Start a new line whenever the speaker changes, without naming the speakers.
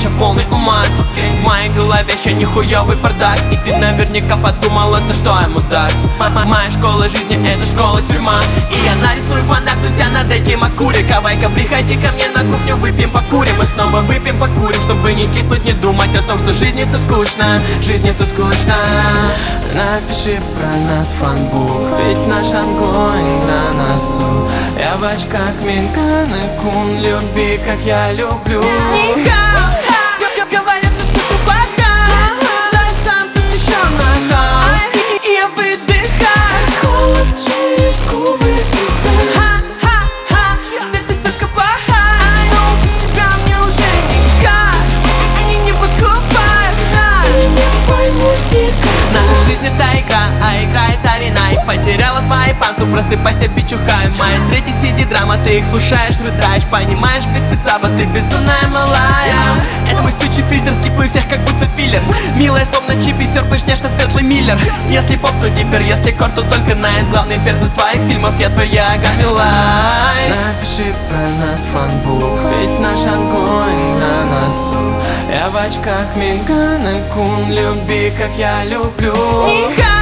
еще полный ума. В моей голове еще нихуёвый бардак, и ты наверняка подумал, это что я мудак. Моя школа жизни — это школа-тюрьма, и я нарисую фанат у тебя над этим акуре. Кавайка, приходи ко мне на кухню, выпьем, покурим. Мы снова выпьем, покурим, чтобы не киснуть, не думать о том, что жизнь это скучно, жизнь это скучно. Напиши про нас фанбук, ведь наш огонь на носу. Я в очках Минган и Кун, люби, как я люблю. Говорят, ты сука плоха, да я сам тут еще нахал, и я выдыхаю. Холод через губы тебя. Да ты сука плохая, но без тебя мне уже никак. Они не покупают, и не поймут никак. Наша жизнь это игра, а игра это арена. И потеряла свои панцу, просыпайся, бичухай. Моя третья CD-драма, ты их слушаешь, рыдаешь. Понимаешь, без спецаба, ты безумная малая. Это мой стучий фильтр, скипы всех как будто филлер. Милая, словно чипи, серпаешь нежно светлый миллер. Если поп, то дипер, если кор, то только найт. Главный перс из своих фильмов, я твоя Гамилай. Напиши про нас фанбук, ведь наш огонь на носу. Я в очках Минган и Кун, люби, как я люблю.